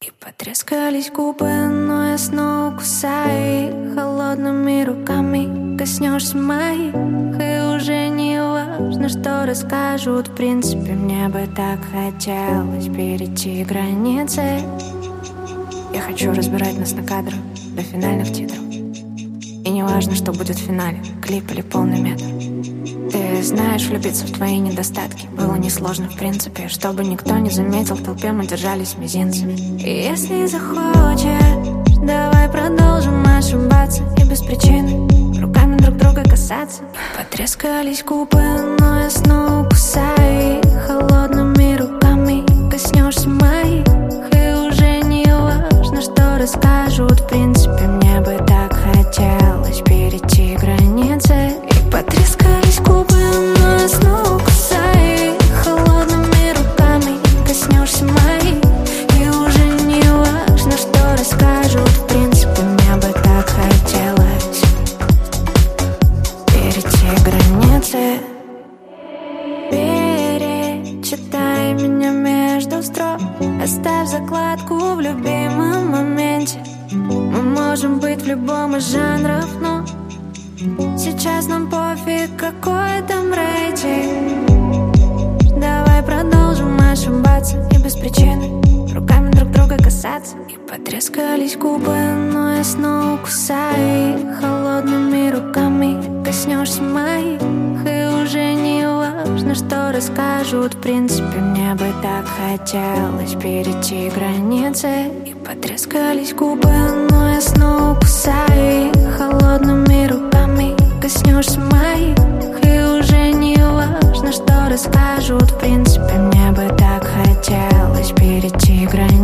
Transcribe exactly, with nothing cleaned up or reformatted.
И потрескались губы, но я снова кусаю их. Холодными руками коснешься моих, и уже не важно, что расскажут. В принципе, мне бы так хотелось перейти границы. Я хочу разбирать нас на кадры до финальных титров. И не важно, что будет в финале, клип или полный метр. Ты знаешь, влюбиться в твои недостатки было несложно в принципе. Чтобы никто не заметил, в толпе мы держались мизинцами. И если захочешь, давай продолжим ошибаться. И без причины руками друг друга касаться. Потрескались губы, но я снова кусаю их. Холодными руками коснешься моих, и уже не важно, что расскажут. В принципе, мне бы так хотелось перейти границы. И потрескались губы, но я снова кусаю их. Холодными руками коснешься моих, и уже не важно, что расскажут. В принципе, мне бы так хотелось перейти границы. Перечитай меня между строк, оставь закладку в любимом моменте. Мы можем быть в любом из жанров, но сейчас нам пофиг, какой там рейтинг. Давай продолжим ошибаться и без причины руками друг друга касаться. И потрескались губы, но я снова кусаю их. Холодными руками коснешься моих, и уже не важно, что расскажут. В принципе, мне бы так хотелось перейти границы. И потрескались губы, но я снова кусаю их. Холодными руками коснешься моих, и уже не важно, что расскажут. В принципе, мне бы так хотелось перейти границы.